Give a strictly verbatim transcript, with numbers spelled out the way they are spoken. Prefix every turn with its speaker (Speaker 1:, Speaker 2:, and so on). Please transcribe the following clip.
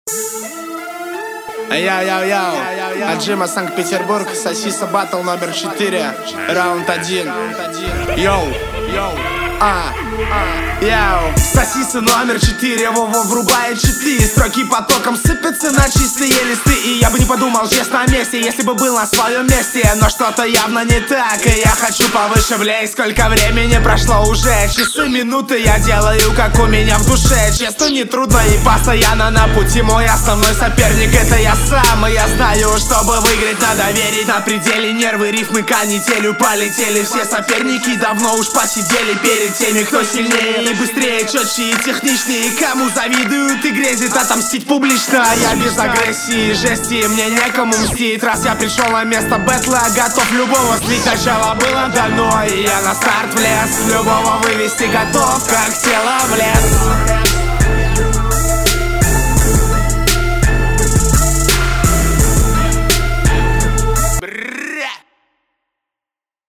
Speaker 1: Йоу-йоу-йоу, Аджима, Санкт-Петербург, Сосиса Баттл номер четыре, раунд один. Йоу, йоу, а, а, йоу. Сосиса номер четыре, Вова врубает читы. Строки потоком сыпятся на чистые листы. И я бы не подумал, честно, о месте, если бы был на своем месте. Но что-то явно не так, и я хочу повыше влезть. Сколько времени прошло уже, часы, минуты я делаю, как у меня в душе. Честно, не трудно и постоянно на пути. Мой основной соперник — это я сам. И я знаю, чтобы выиграть, надо верить. На пределе нервы, рифмы канителью полетели. Все соперники давно уж посидели перед теми, кто сильнее и быстрее, четче и техничнее. Кому завидуют и грезит отомстить публично. Я без агрессии и жести, мне некому мстить. Раз я пришел на место бэтла, готов любого сбить. Начало было давно, и я на старт влез. Любого вывести готов, как тело в лес.